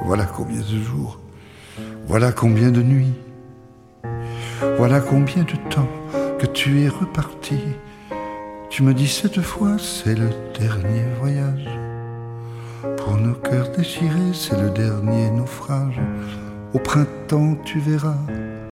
voilà combien de jours, voilà combien de nuits, voilà combien de temps que tu es reparti. Tu me dis cette fois, c'est le dernier voyage. Pour nos cœurs déchirés, c'est le dernier naufrage. Au printemps, tu verras,